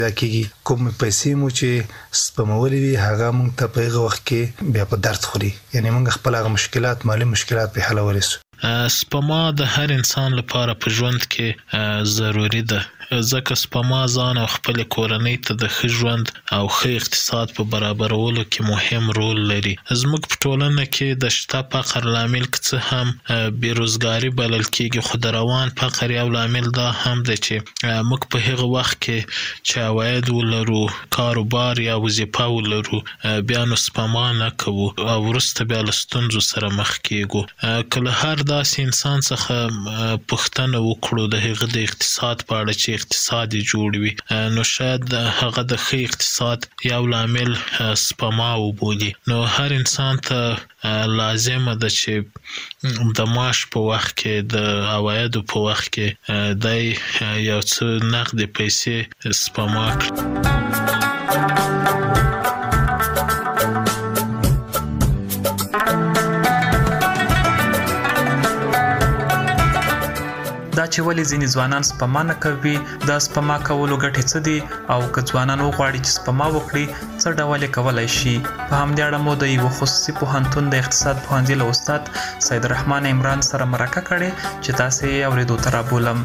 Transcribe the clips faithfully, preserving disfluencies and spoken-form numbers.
دا کېږي کوم پیسې مو چې سپمولې وي هغه موږ ته په هغه وخت کې بیا په درد خوري، یعنی موږ خپل هغه مشکلات مالي مشکلات په حلولی سو. سپما د هر انسان لپاره په ژوند کې ضروری ده، ځکه سپما ځان او خپل کورنۍ ته د ښه ژوند او ښه اقتصاد په برابرولو کې مهم رول لري. زموږ په ټولنه کې د شته فقر لامل که څه هم بیروزګاري بلل کېږي، خو د روان فقر یو لامل دا هم ده چې موږ په هغه وخت کې چې عواید ولرو، کاروبار یا وظیفه ولرو، بیا نو سپما نه کوو او وروسته بیا له ستونزو سره مخ کېږو. که له هر داسې انسان څخه پوښتنه وکړو د هغه د اقتصاد په اړه چې اقتصاد یې جوړ وي، نو شاید هغه د ښه اقتصاد یو لامل سپما وبولي. نو هر انسان ته لازمه ده چې د معاش په وخت کې، د عوایدو په وخت کې دی یو څه نقدې پیسې سپما کړي. دا چې ولې ځینې ځوانان سپما نه کوي، دا سپما کولو ګټې څه دي، او که ځوانان وغواړي چې سپما وکړي څه ډول یې کولی شي. په همدې اړه مو د یوه خصوصي پوهنتون د اقتصاد پوهنځي له استاد سید الرحمن عمران سره مرکه کړې چې تاسې یې اورېدو ته رابولم.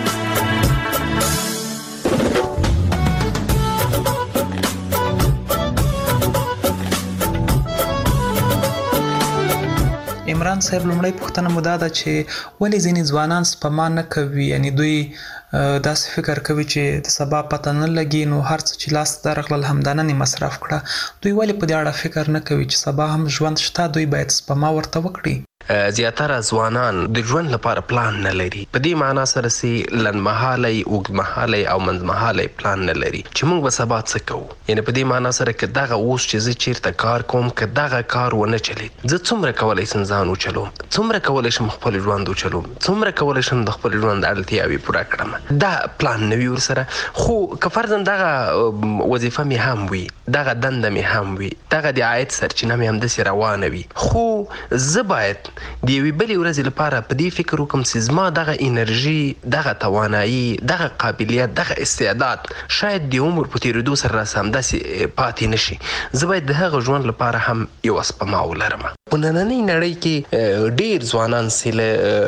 عمران صاحب، لومړی پوښتنه مو دا ده چې ولې ځینې ځوانان سپما نه کوي، یعنی دوی داسې فکر کوي چې د سبا پته نه لګي، نو هر څه چې لاس ته درغلل همدا نن یې مصرف کړه. دوی ولې په دې اړه فکر نه کوي چې سبا هم ژوند شته، دوی باید سپما ورته وکړي؟ زیاتره ځوانان د ژوند لپاره پلان نه لري، په دې معنا سره چې لنډمهالی، اوږدمهالی او منځمهالی پلان نه لري چې موږ به سبا څه کوو. یعنی په دې معنا سره که دغه اوس چې زه چیرته کار کوم، که دغه کار ونه چلید، زه څومره کولی شم ځان وچلوم، څومره کولی شم خپل ژوند وچلوم، څومره کولی شم د خپل ژوند اړتیاوې پوره کړم. دا پلان نه وي ورسره. خو که فرضاً دغه وظیفه مې هم وي، دغه دنده مې هم وي، دغه د عاید سرچینه مې همداسې روانه وي، خو زه باید د یوې بلې ورځې لپاره په دې فکر وکړم چې زما دغه انرژي، دغه توانایي، دغه قابلیت، دغه استعداد شاید د عمر په تېرېدو سره راسه همداسې پاتې نه شي. زه باید د هغه ژوند لپاره هم یوه سپما ولرم. په نننۍ نړۍ کې ډېر ځوانان چې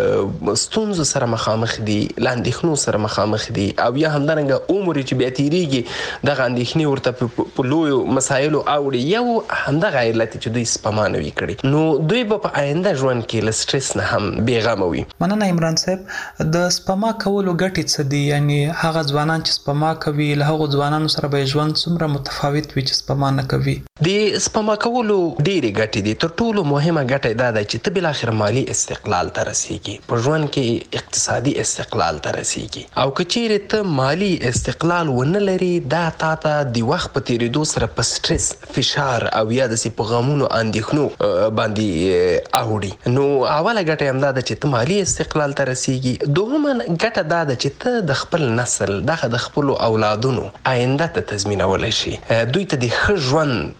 له ستونزو سره مخامخ دي، له اندېښنو سره مخامخ دي، او یا همدارنګه عمر چې بیا تېرېږي دغه اندېښنې ورته په لویو مسایلو اوړي. یو همدغه علت چې دوی سپما نه وي کړې، نو دوی به په آینده ژوند کې له سټرس نه هم بېغمه وي. مننه عمران صاحب. د سپما کولو ګټې څه دي؟ یعنی هغه ځوانان چې سپما کوي له هغو ځوانانو سره به ژوند څومره متفاوت وي چې سپما نه کوي؟ د سپما کولو ډېرې ګټې دي. تر ټولو مهمه ګټه دا ده چې ته بالاخره مالي استقلال ته رسېږي، په ژوند کې اقتصادي استقلال ته رسېږي. او که چیرې ته مالي استقلال ونه لري، دا تا ته د وخت په تېرېدو سره په سټرس، فشار او یا داسې په غمونو اندېښنو باندې اوړي. نو اوله ګټه همدا ده چې ته مالي استقلال ته رسېږي. دوهمه ګټه دا ده چې ته د خپل نسل، دغه د خپلو اولادونو آینده ته تضمینولی شي، دوی ته د ښه ژوند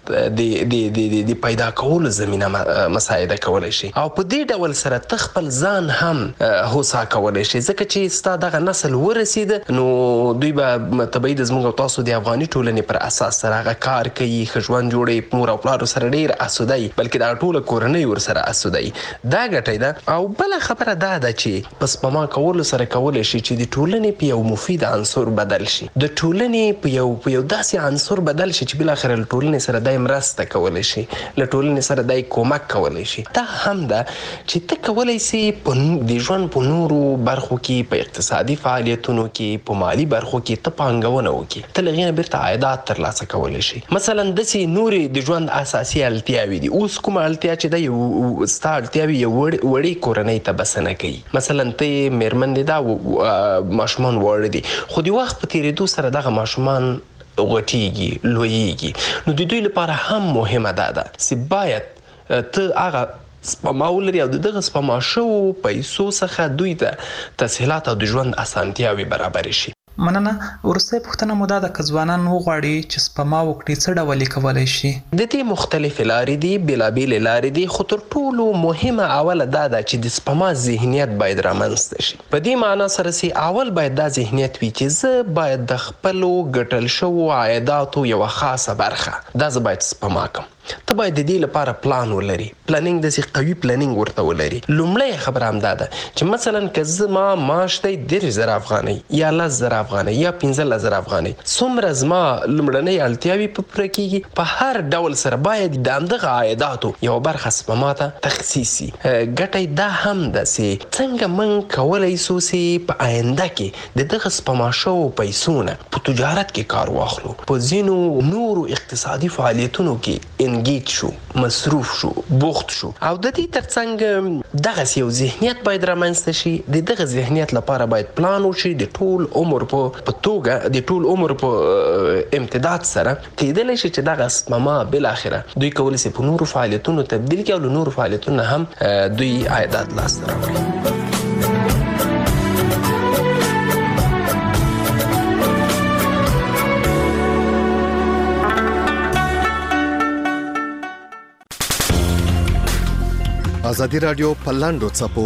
د پیدا کولو زمینه مساعده کولی شي. او په دې ډول سره ته خپل ځان هم هوسا کولی شي، ځکه چې ستا دغه نسل ورسېده، نو دوی به طبیعي د زموږ او تاسو د افغاني ټولنې پر اساس سره هغه کار کوي، ښه ژوند جوړوي، مور او پلارو سره ډېر اسوده وي، بلکې دا ټوله کورنۍ ورسره اسوده وي. دا ګټه ده. او بله خبره دا ده چې په سپما کولو سره کولی شي چې د ټولنې په یو مفید عنصر بدل شي، د ټولنې په یو په یو داسې عنصر بدل شي چې بالاخره له ټولنې سره دی مرسته کولی شي، له ټولنې سره دی کومک کولی شي. دا هم ده چې ته کولی سي د ژوند په نورو برخو کې، په اقتصادي فعالیتونو کې، په مالي برخو کې ته پانګونه وکړي، ته له هغې نه بیرته عایدات ترلاسه کولی شي. مثلا داسې نورې د ژوند اساسي اړتیاوې دي. اوس کومه اړتیا چې ده ستا اړتیاوې یو وړې کورنۍ ته بسنه کوي. مثلا ته یې مېرمن دې دا ماشومان واړه دي، خو د وخت په تېرېدو سره دغه ماشومان غټېږي، لویېږي. نو د دوی لپاره هم مهمه دا ده چې باید ته هغه سپما ولري او د دغه سپما شوو پیسو څخه دوی ته تسهیلات او د ژوند اسانتیاوې برابرې شي. مننه. ورسته پوښتنه مو دا ده که ځوانان وغواړي چې سپما وکړي څه ډول یې کولی شي؟ د دې مختلفې لارې دي، بېلابېلې لارې دي، خو تر ټولو مهمه اوله دا ده چې د سپما ذهنیت باید رامنځته شي. په دې معنا سره چې اول باید دا ذهنیت وي چې زه باید د خپلو ګټل شوو عایداتو یوه خاصه برخه دا زه باید سپما کړم. ته باید د دې لپاره پلان ولري. پلانینګ داسې قوي پلانینګ ورته ولري. لومړی خبره همدا ده چې مثلا که زما معاش دی دېرش زره افغانۍ یا لس زره افغانۍ یا پنځلس زره افغانۍ، څومره زما لومړنۍ اړتیاوې په پوره کېږي، په هر ډول سره باید د همدغه عایداتو یوه برخه سپما ته تخصیص شي. ګټه دا هم ده چې څنګه موږ کولی سو چې په آینده کې د دغه سپما شوو پیسو نه په تجارت کې کار واخلو، په ځینو نورو اقتصادي فعالیتونو کې انګیج شو، مصروف شو، بوخت شو. او د دې ترڅنګ دغسې یو ذهنیت باید رامنځته شي. د دغه ذهنیت لپاره باید پلان وشي د ټول عمر په توګه، د ټول عمر په امتداد سره کېدلی شي چې دغه سپما بالاخره دوی کولی شي په نورو فعالیتونو تبدیل کړي او له نورو فعالیتونو هم دوی عایدات لاسته راوړي. ازادي رادیو پر لاندو څپو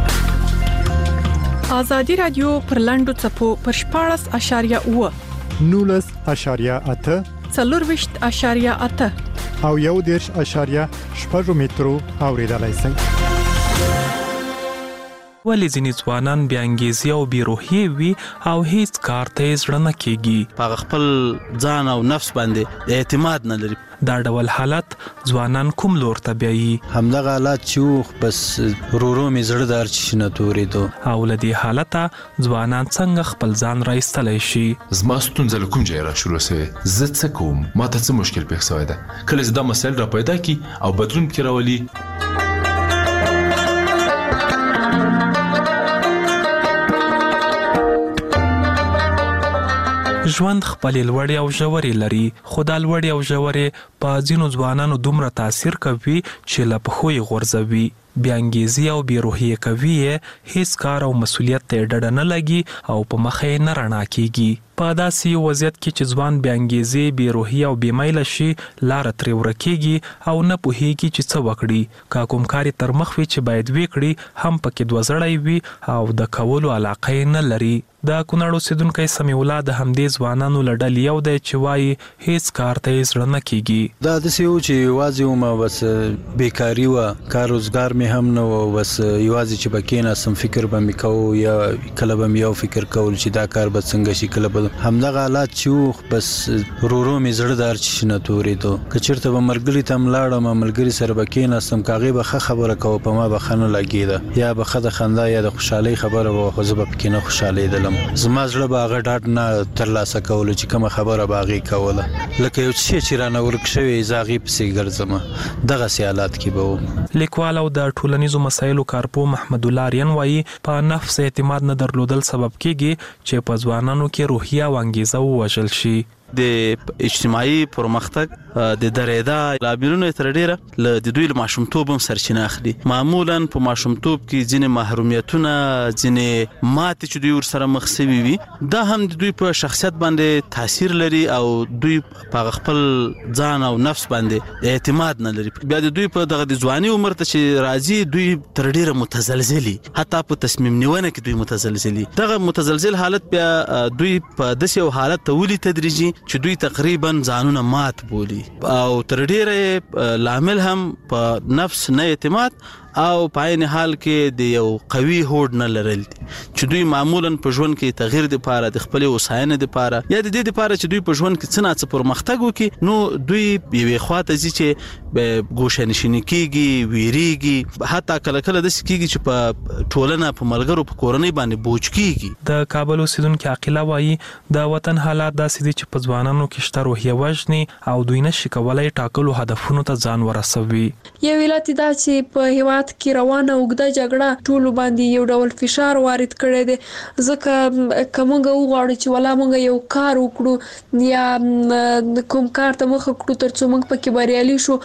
ازادي رادیو پر لاندو څپو پر شپاړس اشاریه اوه نولس اشاریه اته څلورویشت اشاریه اته او یو دېرش اشاریه شپږ مترو اوریدلای شئ. ولې ځینې ځوانان بې انګیزې او بې روحیې وي او هیڅ کار ته یې زړه نه کېږي؟ په خپل ځان او نفس باندې اعتماد نه لري. دا ډول حالت ځوانان کوم لور ته بیایي؟ همدغه حالات چې بس ورو مې زړه د هر چیز نه تورېدو. او له دې حالته ځوانان څنګه خپل ځان را ایستلی شي؟ زما ستونزه له کوم ځایه را شروع سوې، زه څه کوم، ما ته څه مشکل پېښ سوی ده. کله چې دا مسایل را پیدا کړي او بدلون پکې راولي، ژوند خپلې لوړې او ژورې لري، خو دا لوړې او ژورې په ځینو ځوانانو دومره تاثیر کوي چې له پښو یې غورځوي. بې انګیزې او بې روحیې کوي یې، هیڅ کار او مسؤلیت ته یې ډډه نه لګي او په مخه یې نه رڼا کېږي. په داسې یو وضعیت کې چې ځوان بې انګیزې، بې روحیې او بې میله شي، لاره ترې ورکېږي او نه پوهېږي چې څه وکړي. که کوم کار یې تر مخ وي چې باید ویې کړي، هم پکې دوه زړی وي او د کولو علاقه یې نه لري. د کونړ اوسېدونکی سمیع الله د همدې ځوانانو له ډلې یو دی چې وایي هیڅ کار ته یې زړه نه کېږي. دا داسې و چې یوازې وم، بس بیکاري وه، کار روزګار مې هم نه و، بس یوازې چې به کېناستم فکر به مې کوو، یا کله به مې یو فکر کول چې دا کار به څنګه شي، کله به همدغه حالات چې و بس ورو مې زړه د هر چیز نه تورېدو. که چېرته به ملګري ته هم لاړم، ملګري سره به کېناستم، که هغې به ښه خبره کوه په ما به ښه نه لګېده، یا به ښه د خندا یا د خوشحالۍ خبره وه، خو زه به پکې نه خوشحالېدلم. زما زړه به هغه ډاډ نه ترلاسه کولو چې کومه خبره به هغې کوله، لکه یو څه چې رانه ورک شوی زه هغې پسې ګرځم. دغسې حالات کې به وم. لیکوال او د ټولنیزو مسایلو کارپوه محمد الله آریان وایي په نفس اعتماد نه درلودل سبب کېږي چې په ځوانانو کې روحیه او انګیزه ووژل شي. د اجتماعي پرمختګ د درېدا لاملونه تر ډیره له د دوی له ماشومتوب هم سرچینه اخلي. معمولا په ماشومتوب کې ځینې محرومیتونه، ځینې ماتې چې دوی ورسره مخ سوي وي، دا هم د دوی په شخصیت باندې تاثیر لري او دوی په خپل ځان او نفس باندې اعتماد نه لري. بیا د دوی په دغه د ځواني عمر ته چې راځي، دوی تر ډیره متزلزلي، حتی په تصمیم نیونه کې دوی متزلزلي. دغه متزلزل حالت بیا دوی په داسې یو حالت ته ولي تدریجي چې دوی تقریبا ځانونه مات بولي او تر ډیره لامل هم په نفس نه اعتماد او په عین حال کې د یو قوي هوډ نه لرل دي چې دوی معمولا په ژوند کې تغییر د پاره د خپل وساینې د پاره یا د دې د پاره چې دوی په ژوند کې څه نه څه پرمختګ وکړي، نو دوی یوې خواته ځي چې به ګوښه‌نشیني کېږي، ویریږي، حتی کله کله داسې کېږي چې په ټولنه، په ملګرو، په کورنۍ باندې بوج کېږي. د کابل اوسیدونکي عاقله وایي د وطن حالات داسې دي چې په ځوانانو کې شته روحیه وژني او دوی نشي کولای ټاکلو هدفونو ته ځان ورسوي. یو علت دا چې په هیواد هیواد کې روانه اوږده جګړه ټول باندې یو ډول فشار وارد کړی دی ځکه کومه وغواړو چې ولا موږ یو کار وکړو یا کوم کار ته مخ کړو ترڅو موږ پکې بریالي شو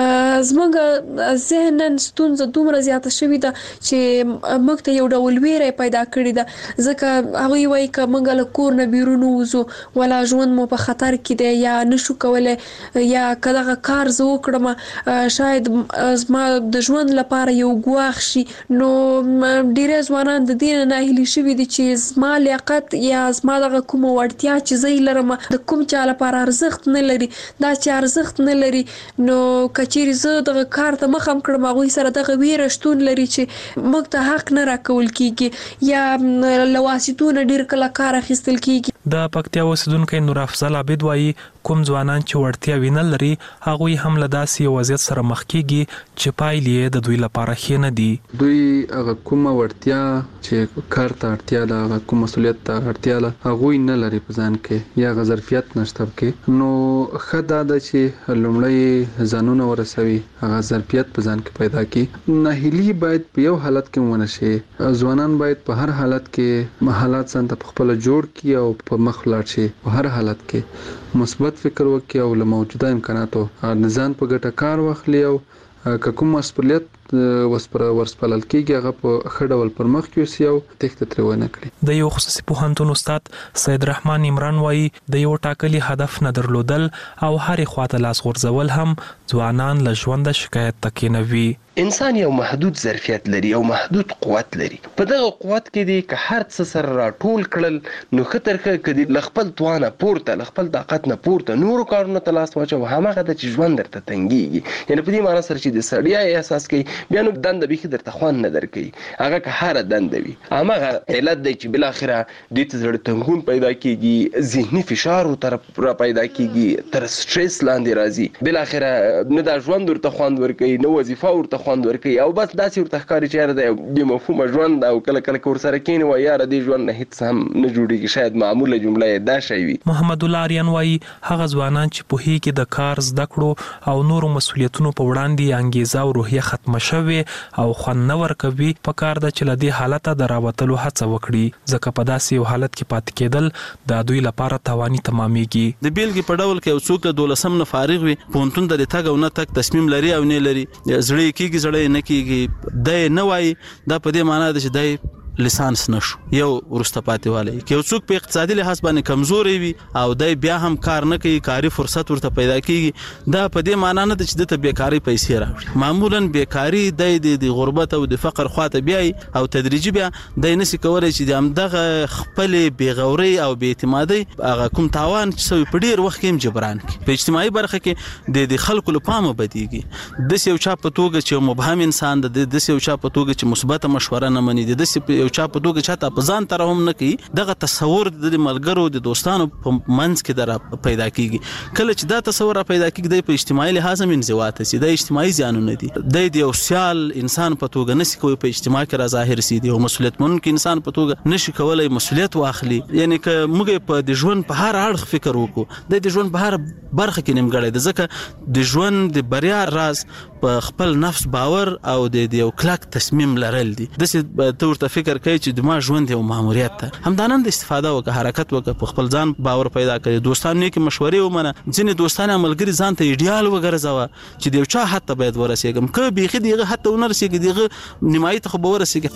زموږ ذهنن ستونزه دومره زیاته شوې ده چې موږ ته یو ډول ویره پیدا کړې ده ځکه هغه وایي چې موږ له کور نه بیرون وځو ولا ژوند مو په خطر کې دی یا نشو کولای یا کله کار زه وکړم شاید زما د ژوند لپاره یو ګواښ شي نو ډیری ځوانان د دې نه هیلي شوي دي چې زما لیاقت یا زما دغه کومه وړتیا چې زه لرم د کوم چا لپاره ارزښت نه لري دا چې ارزښت نه لري نو کچېرې زه دغه کار ته مخ هم کړم هغوی سره دغه ویره شتون لري چې موږ ته حق نه راکول کیږي یا له واسطو ډیر کله کار اخیستل کیږي. د پکتیا اوسیدونکو نور افضل عابد وایي کوم ځوانان چې وړتیا وینه لري هغوی هم له داسې وضعیت سره مخ کیږي چې پایلې د دوی لپاره ښې نه دي. دوی هغه کومه وړتیا چې کار ته اړتیا ده هغه کوم مسولیت ته اړتیا ده هغوی نه لري په ځان کې یا هغه ظرفیت نشته کې نو ښه دا ده چې لومړی ځانونه ورسوي هغه ظرفیت په ځان کې پیدا کړي. ناهیلي باید په یو حالت کې ونه شي ځوانان باید په هر حالت کې حالات ځان ته خپل جوړ کړي او په مخ لاړ شي په هر حالت کې مثبت فکر وکړي او له موجوده امکاناتو نظام په ګټه کار واخلي او که کوم مسؤلیت وسپره ورسپلل کېږي هغه په ښه ډول پر مخ یوسي او تېښته ترې ونه کړي. د یو خصوصي پوهنتون استاد سید رحمان عمران وایي د یو ټاکلي هدف نه درلودل او هرې خواته لاس غورځول هم ځوانان له ژونده شکایت ته کېنوي. انسان یو محدود ظرفیت لري او محدود قوت لري په دغه قوت کې دی که هر څه سره راټول کړل نو ښه تر ښه که د خپل توانه پورته له خپل طاقت نه پورته نورو کارونو ته لاس واچو هماغه ده چې ژوند درته تنګېږي یعنې په دې معنا سره چې د ستړیا احساس کوي بیا نو دنده بیخي درته خوند نه درکوي هغه که هره دنده وي هماغه علت دی چې بالاخره دې ته زړه تنګون پیدا کېږي ذهني فشار ورته را پیدا کېږي تر سټرس لاندې راځي بالاخره نه دا ژوند ورته خوند ورکوي نه وظیفه ورته خوند ورکوي او بس داسې ورته ښکاري چې یاره د بې مفهومه ژوند او کله کله که ورسره کښېني وایي یاره دې ژوند نه هېڅ هم نه جوړېږي شاید معموله جمله یې دا شی وي. محمد الله آریان وایي هغه ځوانان چې پوهېږي د کار زده کړو او نورو مسؤلیتونو په وړاندې انګیزه او روحیه ختمه شوې او خوند نه ورکوي په کار ده چې له دې حالته د راوتلو هڅه وکړي ځکه په داسې یو حالت کې پاتې کېدل د دوی لپاره تاواني تمامېږي. د بیلګې په ډول کې یو څوک د دولسم نه فارغ وي پوهنتون ته د تګ او نه تګ تصمیم لري او نه لري زړه یې کېږي زړه نه کېږي دی نه وایي دا په دې معنا ده چې دی لیسانس نشو یو ورسته پاتې والی که یو څوک په اقتصادي لحاظ باندې کمزوري وي او دی بیا هم کار نه کوي کاري فرصت ورته پیدا کېږي دا په دې معنا نه ده چې دته بیکاري پیسې راوړي معمولا بیکاري دی د غربت او د فقر خواته بیایي او تدریجي بیا دی نشي کولی چې د همدغه خپلې بېغورۍ او بې اعتمادۍ هغه کوم تاوان چې سوی په ډېر وخت کې هم جبران کړي. په اجتماعي برخه کې د خلکو له پامه بدېږي داسې یو چا په توګه چې مبهم انسان ده داسې یو چا په توګه چې مثبته مشوره نه مني داسې یو چا په توګه چاته په ځان تر هم نه کوي دغه تصور د ملګرو د دوستانو په منځ کې در پیدا کیږي کله چې دا تصور پیدا کیږي په اجتماعي لحاظ هم انزواء سي د اجتماعي زیانونه دي د یو سیال انسان په توګه نشي کوي په اجتماع کې را ظاهر سي دی او مسؤلیت منونکي انسان په توګه نشي کولای مسؤلیت واخلي یعنی که موږ په د ژوند په هر اړخ فکر وکړو د ژوند په هر برخه کې نیمګړی د ځکه د ژوند د بریا راز په خپل نفس باور او د یو کلک تصمیم لرل دي داسې ته ورته فکر کوي چې د ما ژوند یو ماموریت ده همدانن د استفاده وکړه حرکت وکړه په خپل ځان باور پیدا کړي دوستانو نیکې مشورې ومنه ځینې دوستان ملګري ځان ته ایډیال وګرځوه چې د یو چا حد ته باید ورسېږم که بیخي د هغه حد ته ونه رسېږي د هغه نیمایي ته خو به ورسېږي.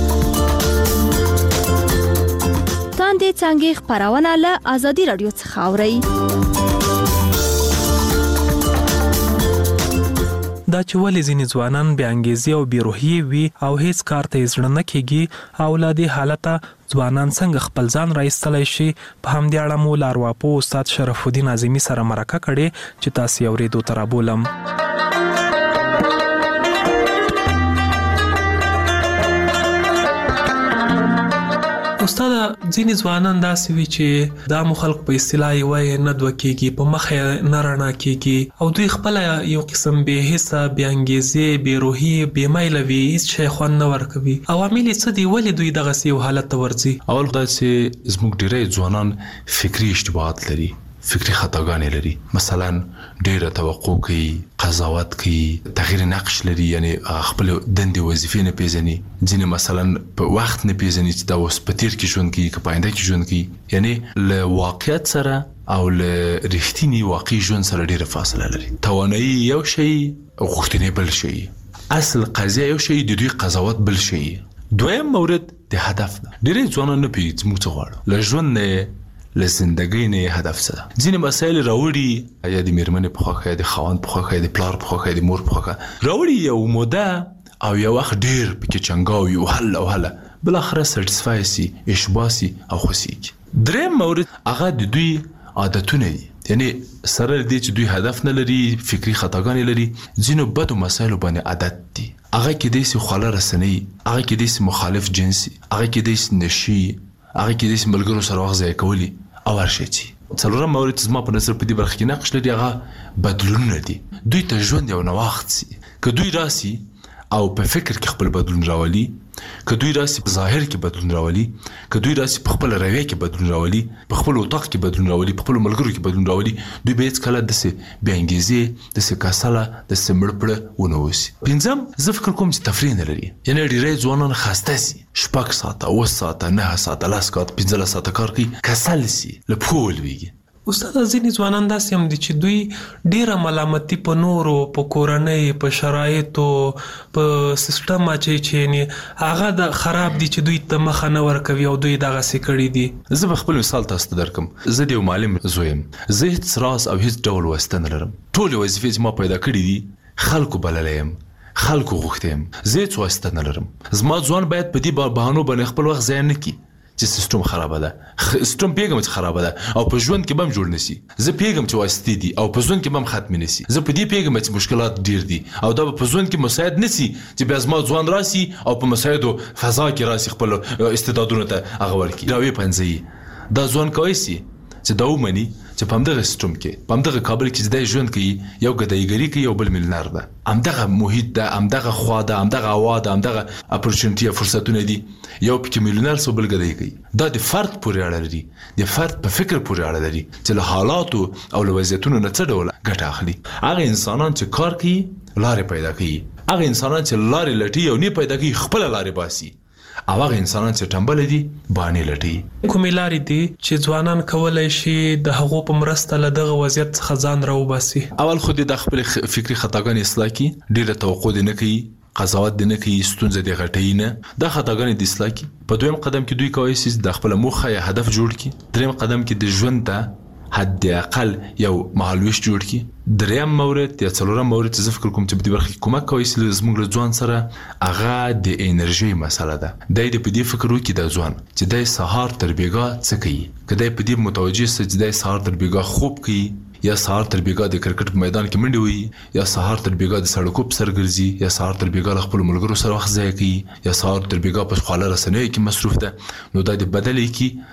تاندې څانګې خپرونه له ازادي راډیو څخه اورئ. دا چې ولې ځینې ځوانان بې انګیزې او بې روحیې وي او هیڅ کار ته یې زړه نه کېږي او له دې حالته ځوانان څنګه خپل ځان راایستلی شي په همدې اړه مو له ارواپوه استاد شرف الدین اعظمي سره مرکه کړې چې تاسې یې اورېدو ته رابولم. استاد ځینې ځوانان داسې وي چې دا مو خلق په اصطلاح یې وایي نه دوه کېږي په مخ یې نه رڼا کېږي او دوی خپله یو قسم بې حسه بې انګیزې بې روحي بې میله وي هېڅ شی خوند نه ورکوي. عوامل یې څه دي ولې دوی دغسې یو حالت ته ورځي؟ اول خدای چې زموږ ډېری ځوانان فکري اشتباهات لري فکری خطاګانې لري. مثلا ډیره توقع کوي، قضاوت کوي، تغییر نقش لري، یعنی خپل دندې وظیفې نه پیژني. ځینې مثلا په وخت نه پیژني چې دا اوس په تیر کې ژوند کوي که په آینده کې ژوند کوي. یعنی له واقعیت سره او له رښتینی واقعي ژوند سره ډیره فاصله لري. توانایي یو شی، غوښتنې بل شی. اصل قضیه یو شی، د دوی قضاوت بل شی. دویم مورد د هدف ده. ډیرې ځوانان نه پیږي چې موږ څه غواړو له ژوند نه، له زندګۍ نه هدف څه ده. ځینې مسایل راوړي، یا د میرمنې په خوښه، یا د خاوند په خوښه، یا د پلار په خوښه، یا د مور په خوښه راوړي، یو موده او یو وخت ډیر پکې چنګاوي او هله او هله بل اخره سټیسفای سي، اشباع سي او خوشيږي. دریم مورد هغه د دوی عادتونه دي. یعنی سره دې چې دوی هدف نه لري، فکری خطاګانې لري، ځینو بدو مسایلو باندې عادت دي. هغه کې دې سي خواله رسنۍ، هغه کې دې سي مخالف جنسي، هغه کې دې سي نشي، هغه کې دې سي ملګرو سره وخت ضایع کولی او هر شي چې څلورم مورد زما په نظر په دې برخه کې نقش لري، هغه بدلونونه دي. دوی ته ژوند یو نوښت سي. که دوی راسي او په فکر کې خپل بدلون راولي، که دوی راسي په ظاهر کې بدلون راولي، که دوی راسي په خپل رویه کې بدلون راولي، په خپل اتاق کې بدلون راولي، په خپل ملګرو کې بدلون راولي، دوی به هیڅ کله داسې بې انګیزې، داسې کسله، داسې مړ پړه ونه اوسي. پنځم، زه فکر کوم چې تفریح نه لري. یعنې ډېری ځوانان خسته سي، شپږ ساعته، اوه ساعته، نهه ساعته، لس ساعته، پنځلس ساعته کار کوي، کسل سي، له پښو ولوېږي. استاد ځینې ځوانان داسې هم دي چې دوی ډیره ملامتي په نورو، په کورنۍ، په شرایطو، په سیستم اچوي چې هغه د خراب دي چې دوی ته مخه نه ورکوي او دوی دغسې کړي دي. زه به خپل مثال تاسو ته درکم. زه د یو معلم زوی یم. زه هېڅ راز او هېڅ ډول واسطه نه لرم. ټولې وظیفې چې ما پیدا کړي دي خلکو بللی یم، خلکو غوښتی یم. زه هېڅ واسطه نه لرم. زما ځوان باید په دې بهانو باندې خپل وخت ضایع نه کړي چې سیستم خرابه ده. سیستم پیغام چې خرابه ده او په ژوند کې به هم جوړ نشي. زه پیغام چې واسطې دي او په ژوند کې به هم ختم نشي. زه په دې پیغام چې مشکلات ډیر دي او دا په ژوند کې مساعد نشي چې بیا زما ځوان راسي او په مساعدو فضا کې راسي خپل استعدادونه ته هغه ورکړي، راوي پنځي. دا ځوان کوي چې دا ومني چې په همدغه سیستم کې، په همدغه کابل کې چې دی ژوند کوي، یو ګدایګري کوي، یو بل میلیونر ده. همدغه محیط ده، همدغه خوا ده، همدغه هوا ده، همدغه اپورچونټي یا فرصتونه دي. یو پکې میلیونر سو، بل ګدایي کوي. دا د فرد پورې اړه لري، د فرد په فکر پورې اړه لري چې له حالاتو او له وضعیتونو نه څه ډول ګټه اخلي. هغه انسانان چې کار کوي لارې پیدا کوي، هغه انسانان چې لارې لټي او نه پیدا کوي خپله لارې باسي، او هغه انسانان چې ټنبل دي بانې لټي. کومې لارې دي چې ځوانان کولی شي د هغو په مرسته له دغه وضعیت څخه ځان راوباسي؟ اول خو د خپل فکري خطاګانې اصلاح کړي، ډېره توقع دې نه کوي، قضاوت دې نه کوي، ستونزه دې غټوي نه، دا خطاګانې دې اصلاح کړي. په دویم قدم کې دوی کولی شي د خپله موخه یا هدف جوړ کړي. دریم قدم کې د ژوند ته حد اقل یو مهالویش جوړ کړي. دریم مورد یا څلورم مورد چې زه فکر کوم چې په دې برخه کې کومک کوي چې زموږ له ځوان سره هغه د انرژۍ مسله ده. دی دې په دې فکر وکړي دا ځوان چې دی سهار تر بېګا څه کوي. که دی په دې متوجه سي چې دی سهار تر بېګا خوب کوي، یا سهار تر بېګا د کرکټ په میدان کې منډې وهي، یا سهار تر بېګا د سړکو په سر ګرځي، یا سهار تر بېګا له خپلو ملګرو سره وخت ضایع کوي، یا سهار تر بېګا په خواله رسنیو کې مصروف ده، نو دا د بدلی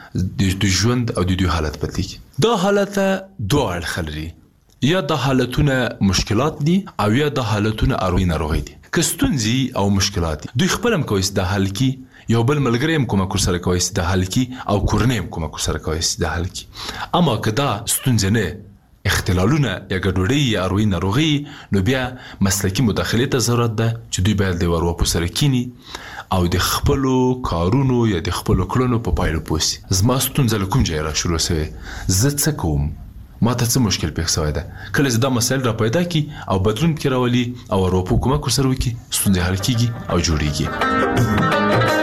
کړي د ژوند او د دوی حالت بدلی کړي. دا حالت دوه اړخه لري، یا دا حالتونه مشکلات دي او یا دا حالتونه اروي ناروغي دي. که ستونزې او مشکلات دي دوی خپل هم کوي چې دا حل کړي، یو بل ملګری هم کومک ورسره کوي چې دا حل کړي، او کورنۍ هم کومک ورسره کوي چې دا حل کړي. اما که دا ستونزې نه، اختلالونه یا ګډوډۍ یا اروي ناروغي، نو بیا مسلکي مداخلې ته ضرورت ده چې دوی باید د ورواپو سره کینی او د خپلو کارونو یا د خپلو کړنو په پایلو پوه سي. زما ستونزه له کوم ځایه را شروع سوې، زه څه کوم، ما ته څه مشکل پېښ سوی ده. کله چې دا مسایل را پیدا کړي او بدلون پکې راولي او ورواپو کومک ورسره وکړي، ستونزې حل کېږي او جوړېږي.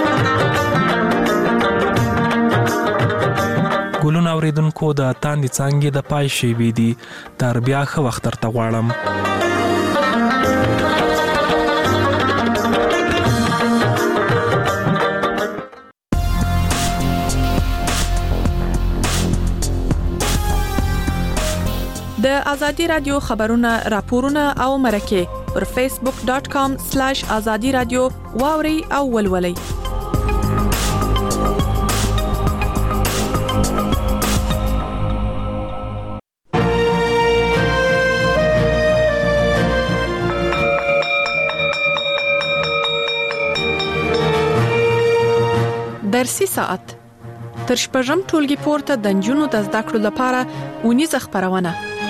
ګلونه اوریدونکو، د تاندې څانګې د پای شیبې دي، تر بیا ښه وخت درته غواړم. د ازادي رادیو خبرونه، راپورونه او مرکې پر فیسبوک ډاٹ کام سلیش ازادي رادیو واوري او ولولئ. درسي ساعت تر شپږم ټولګي پورته د نجونو د زده کړو لپاره اونیزه خپرونه.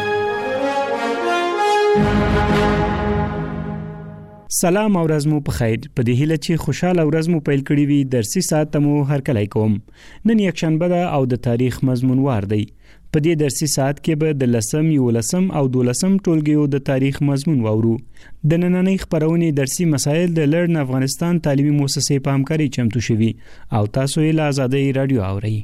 سلام او ورځ مو په خیر. په دې هیله چې خوشاله ورځ مو پیل کړی وي. درسي ساعت مو هر کله کوم. نن یک شنبه ده او د تاریخ مضمون وار دی. په دې درسي ساعت کې به د لسم، یولسم او دولسم ټولګیو د تاریخ مضمون واورو. د نننۍ خبرونې درسي مسایل د لرن افغانستان تعلیمي مؤسسې په همکاري چمتو شوي او تاسو یې له آزادۍ رادیو اورئ.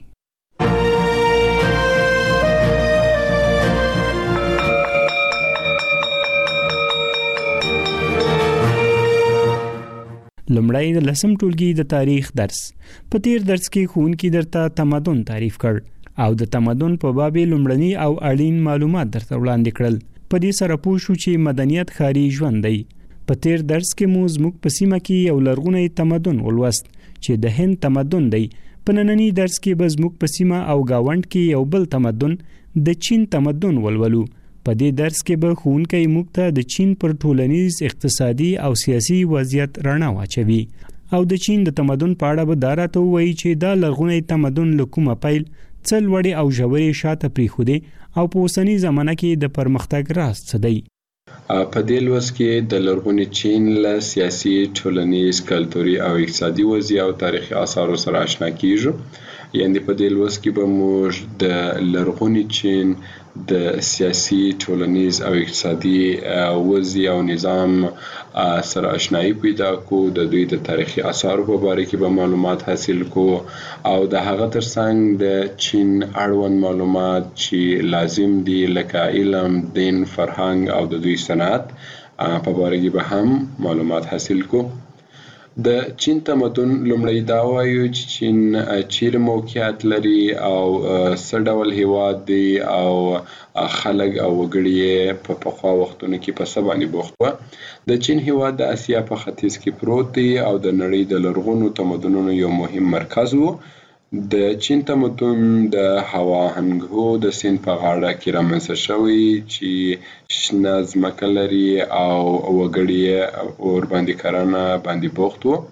لمړی د لسم ټولګي د تاریخ درس. په تیر درس کې ښوونکي درته تمدن تعریف کړ او د تمدن په باب لمړني او اړین معلومات درته وړاندې کړل. په دې سره پوه شو چې مدنیت ښاري ژوند دی. په تیر درس کې مو زموږ په سیمه کې یو لرغونی تمدن ولوست چې د هند تمدن دی. په ننني درس کې به زموږ په سیمه او گاوند کې یو بل تمدن د چین تمدن ولولو. په دې درس کې به ښوونکی موږ ته د چین پر ټولنیز، اقتصادي او سیاسي وضعیت رڼا واچوي او د چین د تمدن په اړه به دا راته ووایي چې دا لرغونی تمدن له کومه پیل څه لوړې او ژورې شاته پرېښودې او په اوسني زمانه کې د پرمختګ راز څه دی. په دې لوست کې د لرغوني چین له سیاسي، ټولنیز، کلتوري او اقتصادي وضعیت او تاریخي آثارو سره آشنا کیږو. یعنی په دې لوست کې به موږ د لرغوني چین د سیاسي، ټولنیز او اقتصادي وضعیت او نظام سره آشنایی پیدا کو. د دوی د تاریخي آثارو په باره کې به معلومات حاصل کو او د هغه ترڅنګ د چین اړوند معلومات چې لازم دي لکه علم، دین، فرهنګ او د دوی صنعت په باره کې به هم معلومات حاصل کو. د چین تمدن لومړی دا وایو چې چین چیرې موقعیت لري او څه ډول هیواد دی او خلک او وګړي په پخوا وختونو کې په څه باندې بوخت وو. د چین هیواد د اسیا په ختیځ کې پروت دی او د نړۍ د لرغونو تمدنونو یو مهم مرکز وو. د چین تمدن د هوا هنګهو د سیند په غاړه کې رامنځته شوی چې شنه ځمکه لري او وګړي اور باندې کرنه باندې بوخت وو.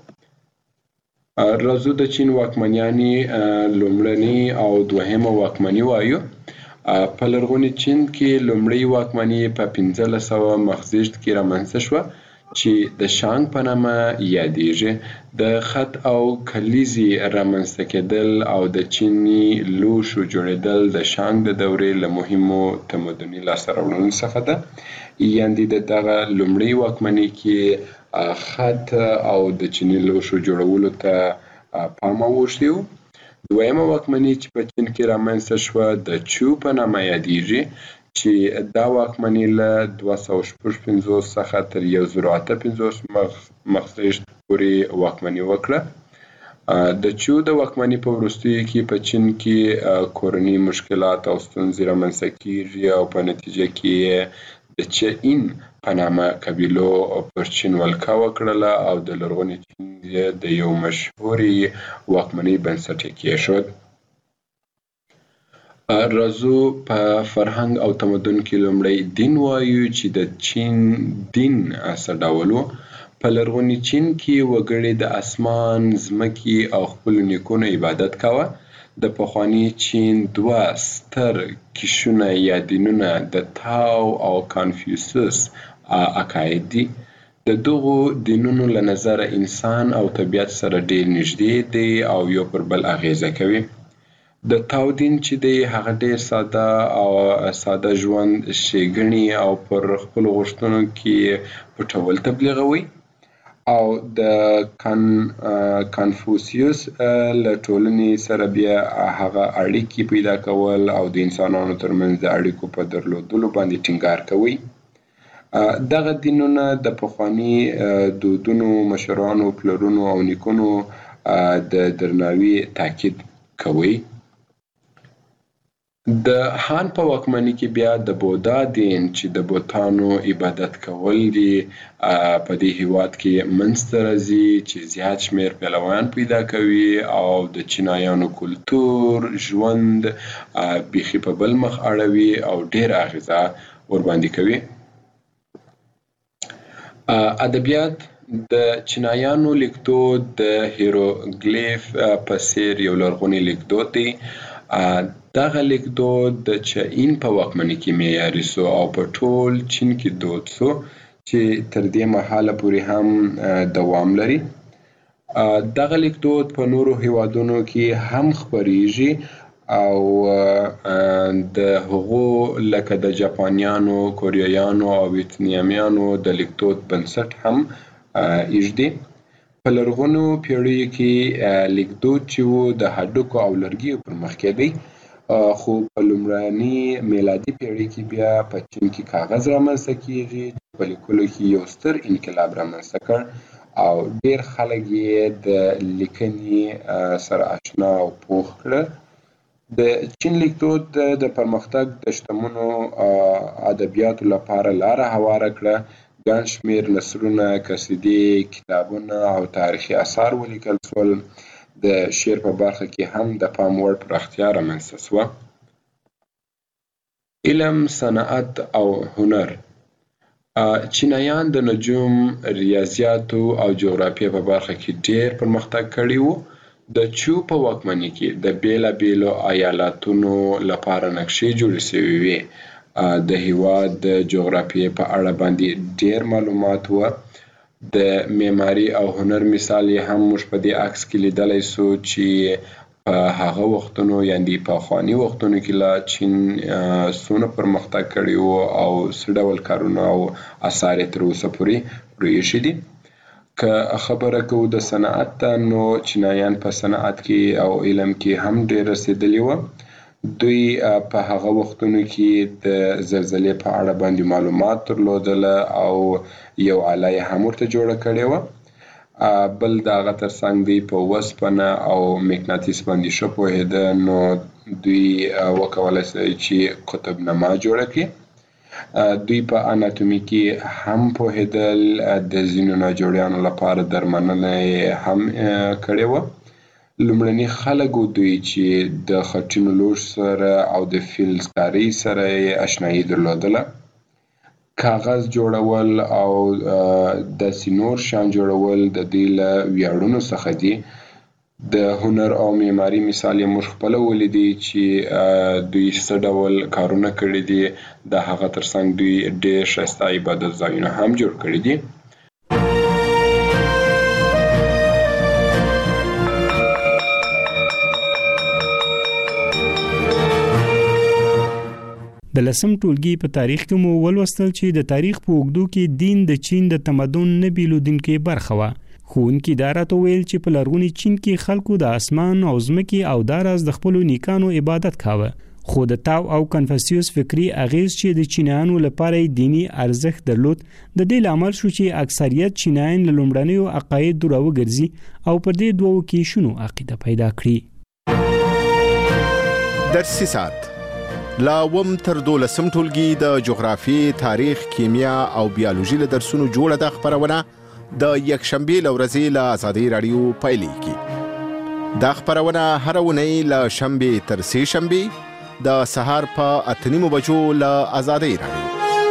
راځو د چین واکمنیاني لومړني او دوهمه واکمني وایو. په لرغوني چین کې لومړی واکمني په پنځلس سوه مخزیږد کې رامنځته شوه چې د شانګ په نامه یادېږي. د خط او کلیزې رامنځته کېدل او د چیني لوښو جوړېدل د شانګ د دورې له مهمو تمدني لاسته راوړنو څخه ده. یعنې د دغه لومړۍ واکمنۍ کې خط او د چیني لوښو جوړولو ته پام اوښتی و. دویمه واکمنۍ چې په چین کې رامنځته شوه د چو په نامه یادېږي چې دا واکمني له دوه سوه شپږ پنځوس څخه تر یو زر اته پنځوس مخزیږد پورې واکمني وکړه. د چو د واکمني په وروستیو کې په چین کې کورني مشکلات او ستونزې رامنځته کیږي او په نتیجه کې د چین په نامه قبیلو پر چین ولکه وکړله او د لرغوني چین د یو مشهورې واکمنۍ بنسټ یې کېښود. راځو په فرهنګ او تمدن کې لومړی دین وایو چې د چین دین څه ډول و. په لرغوني چین کې وګړي د اسمان، ځمکې او خپلو نیکونو عبادت کاوه. د پخواني چین دوه ستر کیشونه یا دینونه د تاو او کانفیوسس عقاید دي. د دغو دینونو له نظره انسان او طبیعت سره ډېر نږدې دی او یو پر بل اغیزه کوي. د تاو دین چې دی هغه ډېر ساده او ساده ژوند ښېګڼې او پر خپلو غوښتنو کې پټول تبلیغوي او د کان کانفوسیوس له ټولنې سره بیا هغه اړیکې پیدا کول او د انسانانو ترمنځ د اړیکو په درلودلو باندې ټینګار کوي. دغه دینونه د پخواني دودونو، مشرانو، پلرونو او نیکونو د درناوي تاکید کوي. د هان په واکمنۍ کې بیا د بودا دین چې د بوتانو عبادت کول دي په دې هیواد کې منځته راځي چې زیات شمېر پیروان پیدا کوي او د چینایانو کلتور، ژوند بیخي په بل مخ اړوي او ډېر اغیزه ورباندې کوي. ادبیات د چینایانو لیکدود د هیروګلیف په څیر یو لرغونی لیکدود دی. دغه لیکدود د چین په واکمنۍ کې معیاري سو او په ټول چین کې دود سو چې تر دې مهاله پورې هم دوام لري. دغه لیکدود په نورو هیوادونو کې هم خپریږي او د هغو لکه د جاپانیانو، کوریایانو او ویتنامیانو د لیکدود بنسټ هم ایږدي. په لرغونو پیړیو کې لیکدود چې و د هډوکو او لرګیو پر مخ کېدی، خو په لومړني میلادي پیړۍ کې بیا په چین کې کاغذ رامنځته کیږي چې په لیکلو کې یو ستر انقلاب رامنځته کړ او ډیر خلک یې د لیکنې سره آشنا او پوه کړل. د چین لیکدود د پرمختګ د شتمنو ادبیاتو لپاره لاره هواره کړه. ګڼ شمېر نثرونه، قصیدې، کتابونه او تاریخي اثار ولیکل شول. د شعر په برخه کې هم د پام وړ پراختیا رامنځته شوه. علم، صنعت او هنر. چینایان د نجوم، ریاضیاتو او جغرافیې په برخه کې ډیر پرمختګ کړی و. د چو په واکمنۍ کې د بیلابیلو ایالاتونو لپاره نقشې جوړې شوې وې. د هیواد د جغرافیې په اړه باندې ډیر معلومات و. د معماري او هنر مثال یې هم موږ په دې عکس کې لیدلی سو چې په هغه وختونو یعنې په پخواني وختونو کې لا چین څومره پرمختګ کړی و او څه ډول کارونه او اثار یې تر اوسه پورې پرېښي دي. که خبره کوو د صنعت ته، نو چینایان په صنعت کې او علم کې هم ډیر رسېدلي و. دوی په هغه وختونو کې د زلزلې په اړه باندې معلومات درلودله او یو آله یې هم ورته جوړه کړې وه. بل د هغه ترڅنګ دوی په اوسپنه او مقناطیس باندې ښه پوهېده، نو دوی وکولی شول چې قطبنما جوړه کړي. دوی په اناتومي کې هم پوهېدل. د ځینو ناجوړیانو لپاره درملنه یې هم کړې وه. لومړني خلک و دوی چې د خټینو لوښو سره او د فلزکارۍ سره یې اشنایي درلودله. کاغذ جوړول او داسې نور شیان جوړول د دوی له ویاړونو څخه دي. د هنر او معماري مثال یې موږ خپله ولیدی چې دوی څه ډول کارونه کړي دي. د هغه ترڅنګ دوی ډېر ښایسته عبادت ځایونه هم جوړ کړي دي. د لسم ټولګي په تاریخ کې مو ولوستل چې د تاریخ په اوږدو کې دین د چین د تمدن نه بیلودونکې برخه وه. ښوونکي دا راته ویل چې په لرغوني چین کې خلکو د اسمان او ځمکې او داراز د خپلو نیکانو عبادت کاوه. خو د تاو او کنفوسیوس فکری اغیز چې د چینایانو لپاره دینی ارزښت درلود، د دې لامل شو چې اکثریت چینایان له لومړنیو عقایدو راوګرځي او پر دې دوو کې شنو عقیده پیدا کړي. درسي ساعت لا وم تر دولسم ټولګي د جغرافي، تاریخ، کیمیا او بیولوژي له درسونو جوړه د خبرونه د یکشنبه لورځي له آزادي رادیو پایلیږي. دا خبرونه هر ونی له شنبه تر سه شنبه د سهار په اتنیمو بجو له آزادي رادیو.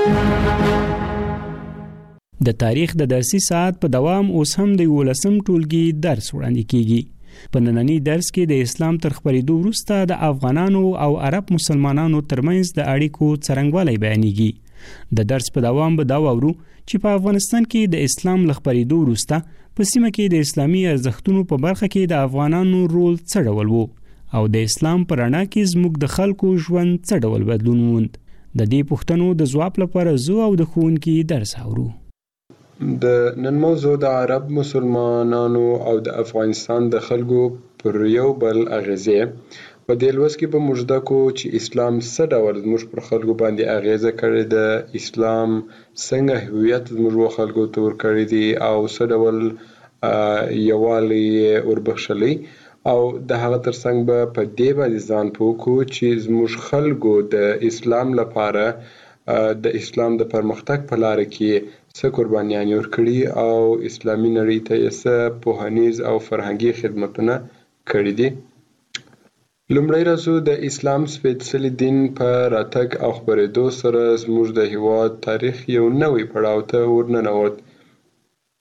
د تاریخ د درسي ساعت په دوام اوس هم د ولسم ټولګي درس وړاندې کیږي. په نننی درس کې د اسلام تر خپرېدو وروسته د افغانانو او عرب مسلمانانو ترمنځ د اړیکو څرنګوالی بیانېږي. د درس په دوام به دا واورو چې په افغانستان کې د اسلام له خپرېدو وروسته په سیمه کې د اسلامي ارزښتونو په برخه کې د افغانانو رول څه ډول و او د اسلام په رڼا کې زموږ د خلکو ژوند څه ډول بدلون وموند. د دې پوښتنو د ځواب لپاره زه او د ښوونکي درس اورو. د نن موضوع د عرب مسلمانانو او د افغانستان د خلکو پر یو بل اغیزې. په دې لوست کې به موږ زده کوو چې اسلام څه ډول زموږ پر خلکو باندې اغیزه کړې ده، اسلام څنګه هویت زموږ خلکو ته ورکړی دی او څه ډول یووالی یې وربخښلی، او د هغه ترڅنګ به په دې باندې ځان پوه کړو چې زموږ خلکو د اسلام لپاره د اسلام د پرمختګ په لاره کې څه قربانیانې ورکړي او اسلامي نړۍ ته یې څه پوهنیز او فرهنګي خدمتونه کړي دي. لومړی راځو د اسلام سپېڅلي دین په راتګ او خپرېدو سره زموږ د هیواد تاریخ یو نوی پړاو ته ورننوت.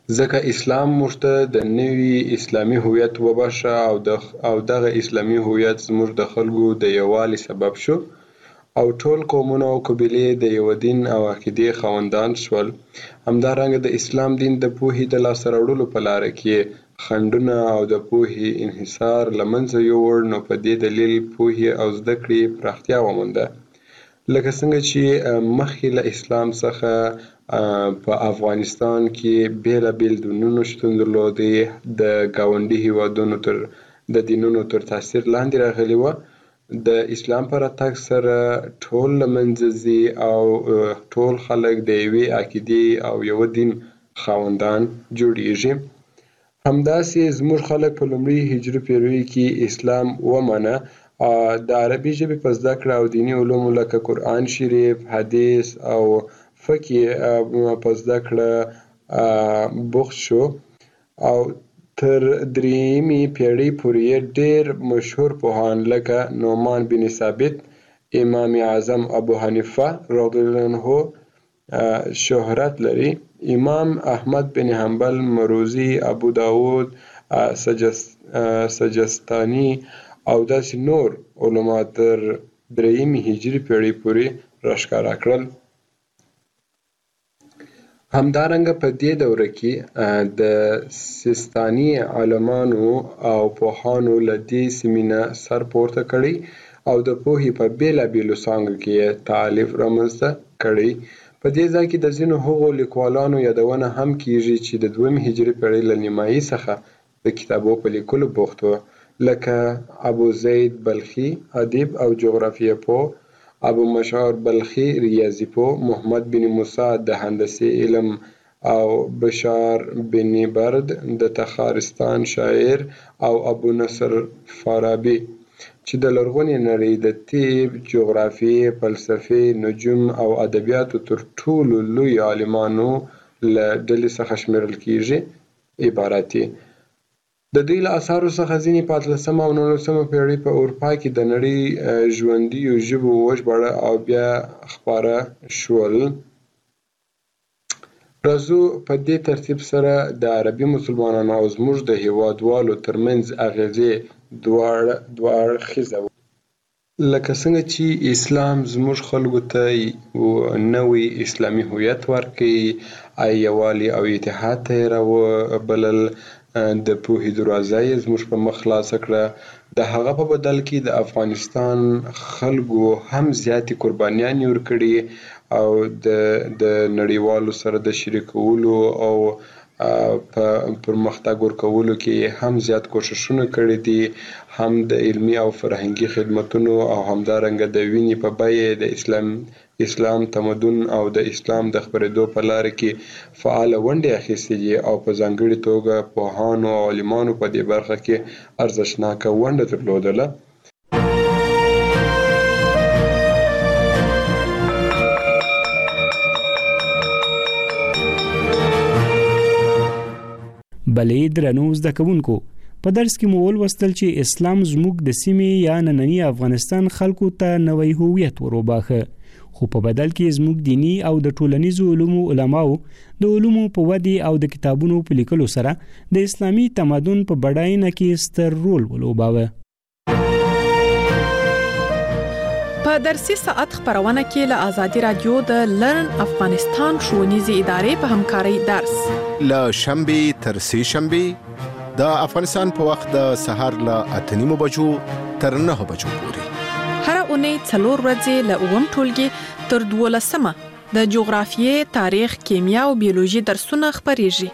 ځکه اسلام موږ ته د نوي اسلامي هویت وبښه او د او دغه اسلامي هویت زموږ د خلکو د یووالي سبب شو او ټول قومونه او قبیلې د یو دین او عقیدې خاوندان شول. همدارنګه د اسلام دین د پوهې د لاسته راوړلو په لاره کې خنډونه او د پوهې انحصار له منځه یووړ، نو په دې دلیل پوهې او زده کړې پراختیا ومونده. لکه څنګه چې مخکې له اسلام څخه په افغانستان کې بیلابیل دینونه شتون درلودې، د ګاونډي هیوادونو تر د دینونو تر تاثیر لاندې راغلي وه. د اسلام په راتګ سره ټول له منځه ځي او ټول خلک د یوې عقیدې او یو دین خاوندان جوړیږي. همداسې زموږ خلک په لومړي هجري پیړیو کې اسلام ومنه. د عربي ژبې په زده کړه او دیني علومو لکه قرآن شریف، حدیث او فقه په زده کړه بوخت شو او تر درېیمې پیړۍ پورې ډېر مشهور پوهان لکه نعمان بن ثابت، امام اعظم ابو حنیفه رضی الله عنه شهرت لري. امام احمد بن حنبل، مروزی، ابو داود سجستانی او داسې نور علما تر درېیمې هجري پیړۍ پورې راښکاره کړل. همدارنګه په دې دوره کې د سیستاني عالمانو او پوهانو له دې سیمې نه سر پورته کړی او د پوهې په بیلابیلو څانګو کې یې تالیف رامنځته کړی. په دې ځای کې د ځینو هغو لیکوالانو یادونه هم کیږي چې د دویمې هجري پیړۍ له نیمایي څخه د کتابو په لیکلو بوخت وو، لکه ابو زید بلخي ادیب او جغرافیه پوه، ابو مشعر بلخي ریاضي پوه، محمد بن موسی د هندسې علم او بشار بن برد د تخارستان شاعر او ابو نصر فارابي چې د لرغونې نړۍ د طب، جغرافیې، فلسفې، نجوم او ادبیاتو تر ټولو لوی عالمانو له ډلې څخه شمیرل کیږي عبارت دي. د دوی له اثارو څخه ځینې په اتلسمه او نولسمه پیړۍ په اروپا کې د نړۍ ژوندیو ژبو وژباړه او بیا خپاره شول. راځو په دې ترتیب سره د عربي مسلمانانو او زموږ د هیوادوالو ترمنځ اغیزې دوه اړخیزه وه. لکه څنګه چې اسلام زموږ خلکو ته نوی اسلامي هویت ورکړي، یووالي او اتحاد ته یې راوبلل، د پوهې دروازه یې زموږ په مخ خلاصه کړه. د هغه په بدل کې د افغانستان خلکو هم زیاتې قربانیانې ورکړي او د د نړیوالو سره د شریکولو او په پرمختګ ورکولو کې هم زیات کوششونه کړي دي، هم د علمي او فرهنګي خدمتونو او همدارنګه د وینې په بیه د اسلام اسلام تمدن او د اسلام د خپرېدو په لاره کې فعاله ونډې اخیستې دي او په ځانګړې توګه پوهانو او عالمانو په دې برخه کې ارزښتناکه ونډه درلودله. بلې درنو زده کوونکو، په درس کې مو ولوستل چې اسلام زموږ د سیمې یا نننی افغانستان خلکو ته نوی هویت وروباخه، خو په بدل کې زموږ دینی او د ټولنیزو علومو علماو د علومو په ودې او د کتابونو په لیکلو سره د اسلامي تمدن په بډاینه کې ستر رول ولوباوه. په درسي ساعت خبرونه کې له آزادي رادیو د لرن افغانستان ښوونیزې ادارې په همکارۍ درس له شنبه تر سه شنبه د افغانستان په وخت د سهار له اته نیمو بجو تر نه بجو پورې، هر اونۍ څلور ورځې له اووم ټولګي تر دولسمه د جغرافیې، تاریخ، کیمیا او بیولوژي درسونه خبريږي.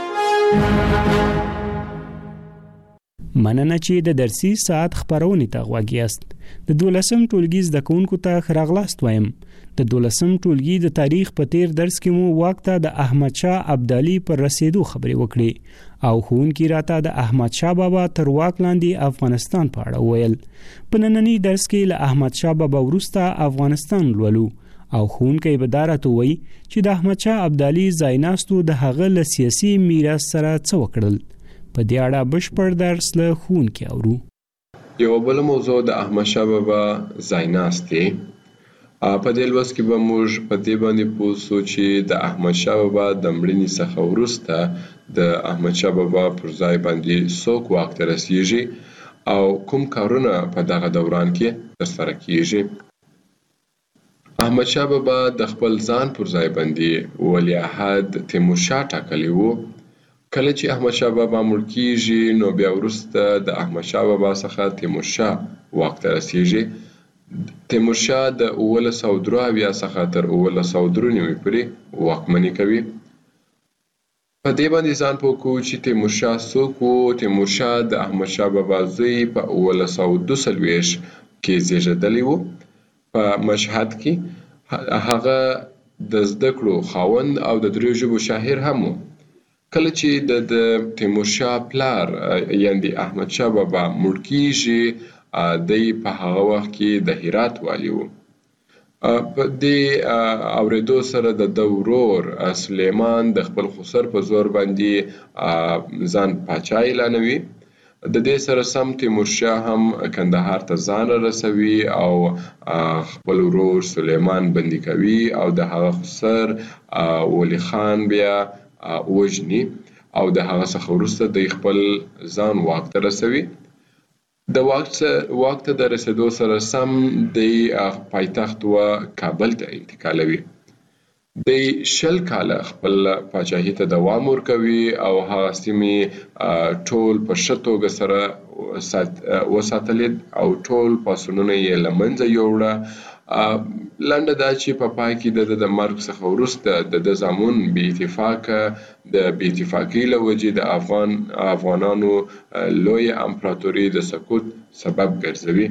مننه چې د درسي ساعت خبرونه ته غوږیاست. د دولسم ټولګي زده کوونکو ته خراغلاست وایم. د دولسم ټولګي د تاریخ په تیر درس کې مو وخت د احمد شاه ابدالي پر رسیدو خبرې وکړې او ښوونکي راته د احمد شاه بابا تر واک لاندې افغانستان په اړه وویل. په نننی درس کې له احمد شاه بابا وروسته افغانستان لولو او ښوونکی به دا راته وایي چې د احمد شاه ابدالي ځایناستو د هغه له سیاسي میراث سره څه وکړل. په دې اړه بشپړ درس له ښوونکي اورو. یو بل موضوع د احمد شاه بابا ځایناست دی. په دې لوست کې به موږ په دې باندې پوه شو چې د احمد شاه بابا د مړینې څخه وروسته د احمدشاه بابا پر ځای باندې څوک واک ته رسیږي او کوم کارونه په دغه دوران کې ترسره کیږي. احمدشاه بابا د خپل ځان پر ځای باندې ولیعهد تیمورشاه ټاکلی و. کله چې احمدشاه بابا مړ کیږي نو بیا وروسته د احمدشاه بابا څخه تیمورشاه واک ته رسیږي. تیمورشاه د اوولس سوه درې اویا څخه تر اوولس سوه درې نوي پورې واکمني کوي. په دې باندې ځان پوه کوو چې تیمورشاه څوک و. تیمورشاه د احمدشاه بابا زوی په اوولس سوه دوه څلوېښت کې زیږېدلی و په مشهد کې. هغه د زده کړو خاوند او د دریو ژبو شاعر هم و. کله چې د د تیمورشاه پلار یعنې احمدشاه بابا مړ کیږي دی په هغه وخت کې د هرات والي و. په دې اورېدو سره د ده ورور سلیمان د خپل خسر په زور باندې ځان پاچا اعلانوي. د دې سره سم تیمورشاه هم کندهار ته ځان رسوي او خپل ورور سلیمان بندي کوي او د هغه خسر ولی خان بیا وژني او د هغه څخه وروسته د خپل ځان واک ته رسوي. د واک ته د رسېدو سره سم د پایتخت و کابل ته انتقالوي. د شل کاله خپل پاچاهي ته دوام ورکوي او هغه سیمې ټول په ښه توګه سره وساتلې او ټول پاڅونونه یې له منځه یوړه. لنډه دا چې په پای کې د د مرګ څخه وروسته د د زامن بې اتفاقه د بې اتفاقۍ له وجې د افغان افغانانو لویه امپراتوري د سقوط سبب ګرځوي.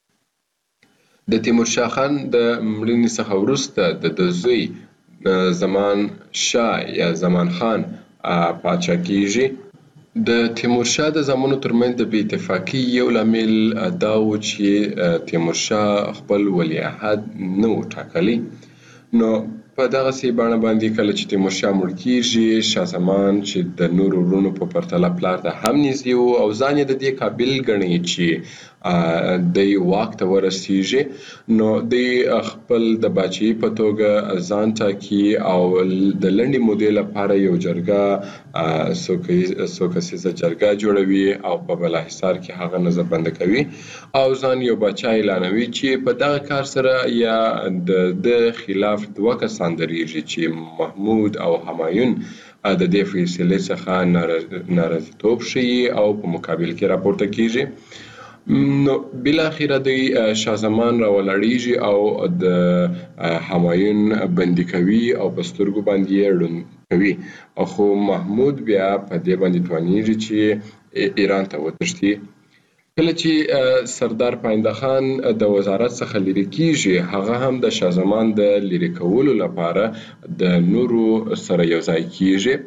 د تیمورشاه خان د مړینې څخه وروسته د د زوی زمان شاه یا زمان خان پاچا کیږي. د تیمورشاه د زامنو ترمنځ د بې اتفاقۍ یو لامل دا و چې تیمورشاه خپل ولیعهد نه و ټاکلی. نو په دغسې بڼه باندې کله چې تیمورشاه مړ کیږي شاه زمان چې د نورو وروڼو په پرتله پلار ته هم نږدې و او ځان یې د دې قابل ګڼي چې دی واک ته ورسیږي نو دی خپل د باچایي په توګه ځان ټاکي او د لنډې مودې لپاره یو جرګه څو کسیزه جرګه جوړوي او په بالاحصار کې هغه نظربنده کوي او ځان یو باچا اعلانوي چې په دغه کار سره یا د خلاف دوه کسان درېږي چې محمود او همایون د دې فیصلې څخه ناراضیتوب ښیي او په مقابل کې راپورته کیږي. نو بالاخره د شاه زمان راولاړیږي او د همایون بندي کوي او په سترګو باندې یې ړوند کوي. خو محمود بیا په دې باندې توانیږي چې ایران ته وتښتي. کله چې سردار پاینده خان د وزارت څخه لرې کیږي هغه هم د شاه زمان د لرې کولو لپاره د نورو سره یو ځای کیږي.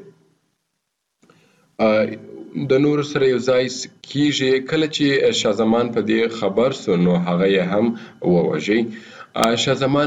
د نورو سره یو ځای کیږي. کله چې شاه زمان په دې خبر سو نو هغه یې هم ووژي. شاه زمان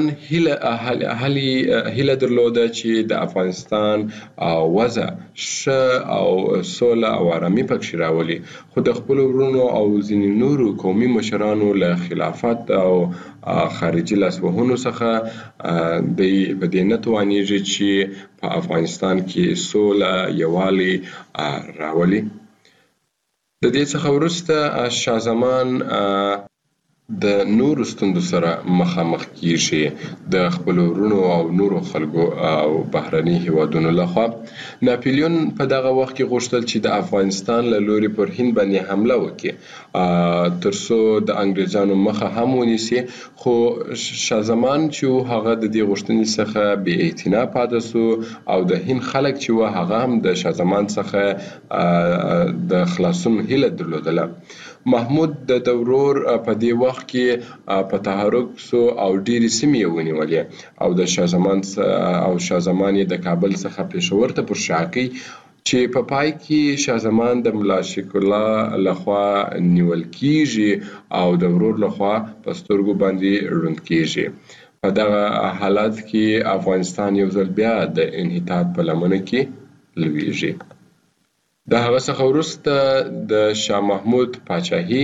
هیله درلوده چې د افغانستان وضع ښه او سوله او آرامي پکښې راولي خو د خپلو وروڼو او ځینې نورو قومي مشرانو له خلافت او خارجي لاسوهنو څخه دی په دې نه توانیږي چې په افغانستان کې سوله یووالی راولي. د دې څخه وروسته شاه زمان د نورو ستونزو سره مخامخ کیږي د خپلو وروڼو او نورو خلکو او بهرني هیوادونو لخوا. ناپلیون په دغه وخت کې غوښتل چې د افغانستان له لوري پر هند باندې حمله وکړي تر څو د انګریزانو مخه هم ونیسي خو شاه زمان چې هغه د دې غوښتنې څخه بې اعتنا پاتې سو او د هند خلک چې و هغه هم د شاه زمان څخه د خلاصون هیله درلودله. محمود د ورور په دې وخت کې په تحرک سو او ډېرې سیمې یې ونیولې او د شاه زمان او شاه زمان یې د کابل څخه پېښور ته پر شا کړ چې په پای کې شاه زمان د ملا شیخ الله لخوا نیول کیږي او د ورور لخوا په سترګو باندې ړوند کیږي. په دغه حالت کې افغانستان یو ځل بیا د انحطاط په لمنه کې لویږي. د هغه څخه وروسته د شاه محمود پاچاهي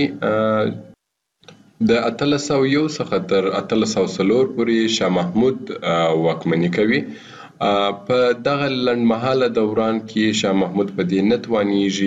د اتلس سوه یو څخه تر اتلس سوه څلور پورې شاه محمود واکمني کوي په دغه لنډمهاله دوران کې شاه محمود په دې نتوانیږي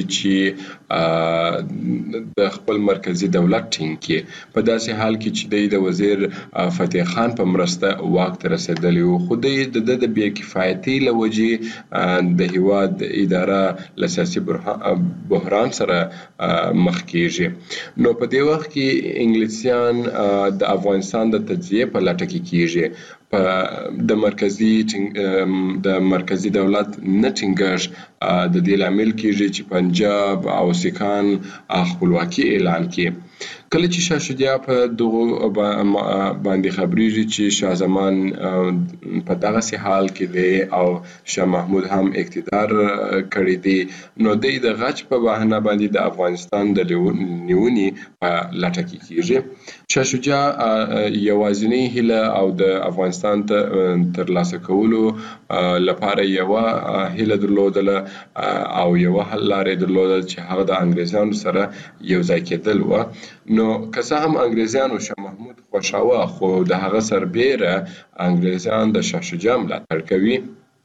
چې د خپل مرکزی دولت ټینګ کړي په داسې حال کې چې د وزیر فتح خان په مرسته واک ته رسیدلی و خو د د بې کفایتۍ له وجې د هیواد اداره له سیاسي بحران سره مخ کیږي نو په دې وخت کې انګلیسیان د افغانستان د تجزیه په لټه کې کیږي د مرکزی د مرکزی دولت نه ټینګښت د دې لامل کیږي چې پنجاب او سیکان خپلواکي اعلان کړي کله چې شاه شجاع په دغه باندې خبرېږي چې شاه زمان په دغه سي حال کې دی او شاه محمود هم اقتدار کړی دی نو د غچ په بهانه باندې د افغانستان د نیونې په لټه کې کیږي شاه شجاع یوازینی هیله او د افغانستان ته ترلاسه کولو لپاره یو هیله درلودله او یو حل لارې درلودل چې هغه د انګریزانو سره یو ځای کېدل و نو که څه هم انګریزانو شاه محمود خوښاوه خو د هغه سربیره انګریزان د شاه شجاع ملاتړ کوي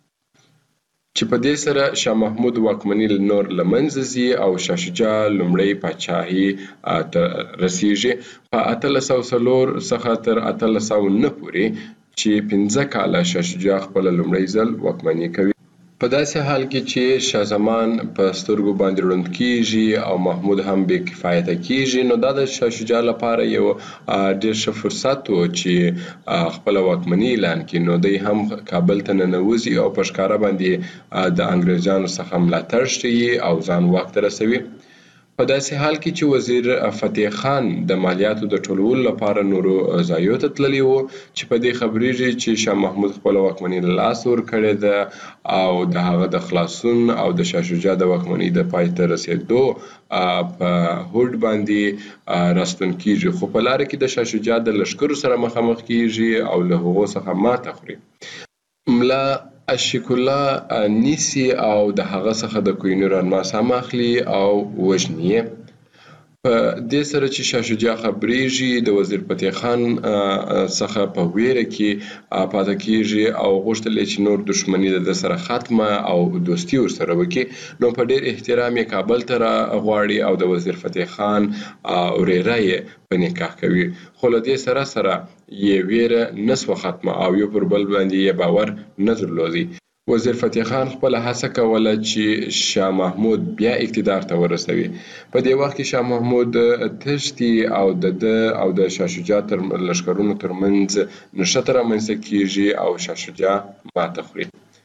چې په دې سره شاه محمود واکمني نور له منځه ځي او شاه شجاع لومړی پاچاهي ته رسیږي په اتلس سوه څلور څخه تر اتلس سوه نه پورې چې پنځه کاله شاه شجاع خپله لومړی ځل واکمني کوي په داسې حال کې چې شاه زمان په سترګو باندې ړوند کیږي او محمود هم بې کفایته کیږي نو دا د شاه شجاع لپاره یو ډېر ښه فرصت و چې خپله واکمني اعلان کړي نو دی هم کابل ته ننوځي او په ښکاره باندې د انګریزانو څخه ملاتړ ښیي او ځان واک ته رسوي په داسې حال کې چې وزیر فتح خان د مالیاتو د ټولولو لپاره نورو ځایو ته تللی و چې په دې خبرېږي چې شاه محمود خپله واکمني له لاسه ورکړې ده او د هغه د خلاصون او د شاه شجاع د واکمنۍ د پای ته رسېدو په هوډ باندې راستون کیږي خو په لاره کې د شاه شجاع د لښکرو سره مخامخ کیږي او له هغو څخه ماته خوري ملا اشیک الله نیسی او د هغه څخه د کوهینور الماس هم اخلي او وژني په دې سره چې شاه شجاع خبرېږي د وزیر فتح خان څخه په ویره کې پاتې کیږي او غوښتل چې نور دښمني د سره ختمه او دوستي ورسره وکړي نو په ډېر احترام یې کابل ته راغواړي او د وزیر فتح خان ورېره یې په نکاح کوي خو له دې سره سره یې ویره نه سوه ختمه او یو پر بل باندې یې باور نه درلودی وزیر فتح خان خپل هڅه کوله چې شاه محمود بیا اقتدار ته ورسوي په دې وخت کې شاه محمود تښتي او د د او د شاه شجاع تر لښکرونو ترمنځ نښته رامنځته کیږي او شاه شجاع ماته خوري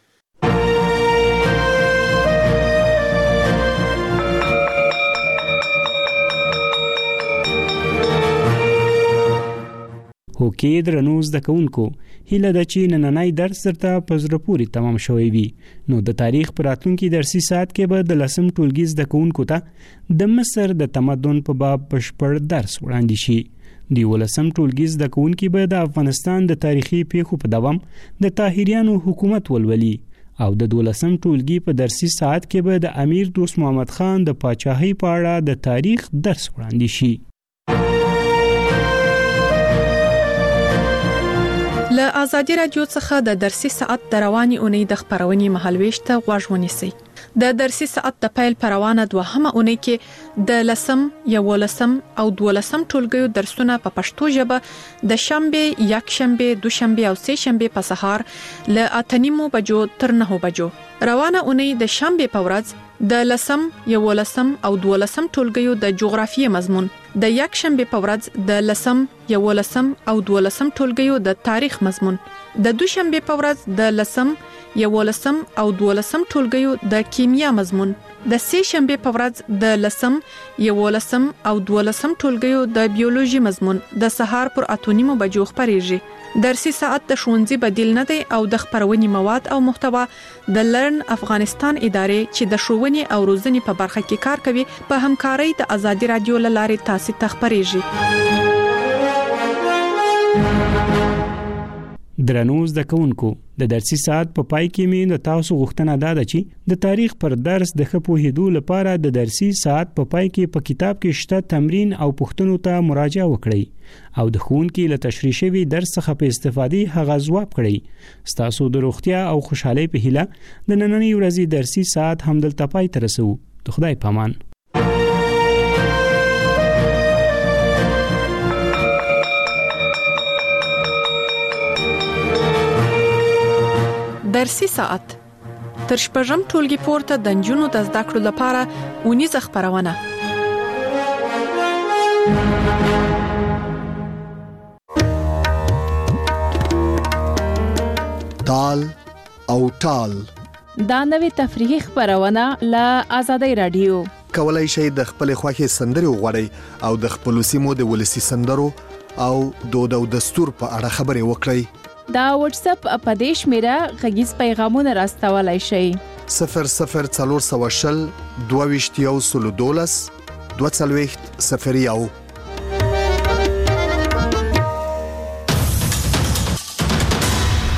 هوکې درنو زده کوونکو هیله ده چې نننی درس درته په زړه پورې تمام شوی وي نو د تاریخ په راتلونکي درسي ساعت کې به د لسم ټولګي زده کوونکو ته د مصر د تمدن په باب بشپړ درس وړاندې شي د یولسم ټولګي زده کوونکي به د افغانستان د تاریخي پیښو په دوام د طاهریانو حکومت ولولي او د دولسم ټولګي په درسي ساعت کې به د امیر دوست محمد خان د پاچاهۍ په اړه د تاریخ درس وړاندې شي له آزادي رادیو څخه د درسي ساعت د رواني اونۍ د خبرونې مهالويش ته غوږ ونیسئ د درسي ساعت د پیل پروانه دوهمه اونۍ کې د لسم یولسم او دولسم ټولګیو درسونه په پښتو ژبه د شنبه یک شنبه دوشنبه او سه شنبه په سهار له اتنیمو بجو تر نه بجو روانه اونۍ د شنبه په ورځ د لسم یولسم او دولسم ټولګیو د جغرافیې مضمون د یک شنبه په ورځ د لسم یولسم او دولسم ټولګیو د تاریخ مضمون د دوشنبه په ورځ د لسم یولسم او دولسم ټولګیو د کیمیا مضمون د سه شنبه په ورځ د لسم یولسم او دولسم ټولګیو د بیولوژي مضمون د سهار پر اتونیمو بجو خبرېږي درسي ساعت د ښوونځي بدیل نه دی او د خبرونې مواد او محتوا د لرن افغانستان ادارې چې د ښوونې او روزنې په برخه کې کار کوي په همکارۍ د آزادي رادیو لارې تاسو ته خبرېږي درنو زده کوونکو د درسي ساعت په پای کې مې د تاسو غوښتنه ده چې د تاریخ پر درس د ښه پوهېدو لپاره د درسي ساعت په پای کې په کتاب کې شته تمرین او پوښتنو ته مراجعه وکړئ او د ښوونکي له تشریح شوي درس څخه په استفادې هغه ځواب کړئ. ستاسو د روغتیا او خوشحالۍ په هیله د نننۍ ورځې درسي ساعت همدلته پای ته رسوو. د خدای په امان. درسي ساعت تر شپږم ټولګي پورته د نجونو د زده کړو لپاره اونیزه خپرونه. تال او ټال دا نوې تفریحي خپرونه له آزادۍ رادیو. کولای شئ د خپل خوښي سندري وغواړئ او د خپل سیمو د ولسی سندرو او دود او دستور په اړه خبرې وکړئ. دا واتس اپ په دې شمیره غږیز پیغامونه راستولای شئ. صفر صفر څلور سوه شل دوه ویشت یو سل دولس دوه څلوېښت صفر یو.